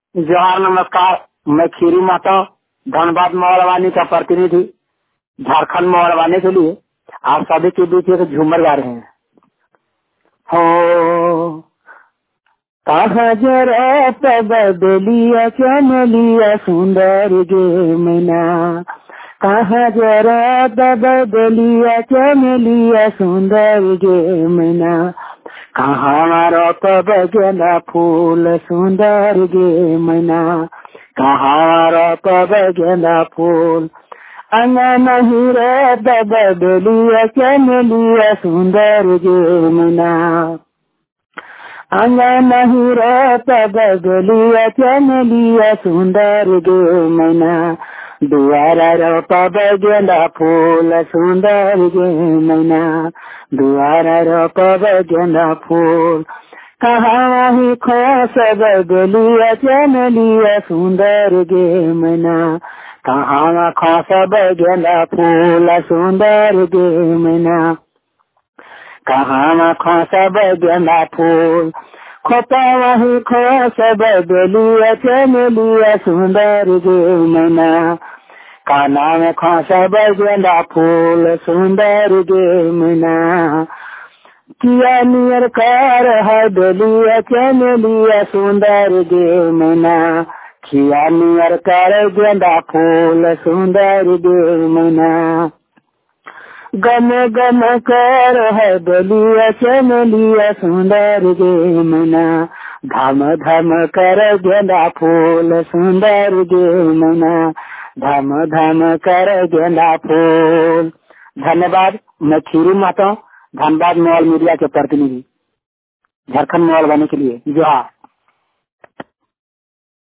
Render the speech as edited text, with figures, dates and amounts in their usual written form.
जोहार, नमस्कार। मैं खीरी माता धनबाद मोहरवानी का प्रतिनिधि झारखंड मोहरवानी के लिए आप सभी के बीच एक झूमर गा रहे हैं। हो कहाँ जरा तब बदलिया चमलिया सुंदर गे मैना, कहाँ जरा तब बदलिया चमलिया सुंदर गे मैना, कहाँ मारो तब गेंदा फूल सुंदर गे मैना, कहाँ मारो तब गेंदा फूल। अंगा नहीं रे तब बदलिया चमलिया सुंदर गे मैना, अंगा नहीं रे तब बदलिया चमलिया सुंदर गे मैना, दुआरा रो तब गेंदा फूल सुंदर गे मैना, दुआरा रो तब गेंदा फूल। कहाँ ही खोस बदलिया चमलिया सुंदर गे मैना, कहाँ खोस गेंदा फूल सुंदर गे मैना, कहाँ खोस गेंदा फूल। खोता वही खोस बदलिया चमलिया सुंदर गे मैना, काना में खोस गेंदा फूल सुंदर गे मैना, किया नियर कार है बलिया चमलिया सुंदर गे मैना, किया नियर कार गेंदा फूल सुंदर गे मैना, गम गम कर है बलिया चमलिया सुंदर गे मैना, धम धम कर गेंदा फूल सुंदर गे मैना, धम धम कर गेंदा फूल। धन्यवाद। मैं खीरी माता धनबाद मोबाइल मीडिया के प्रतिनिधि झारखंड मोबाइल बने के लिए जोहार।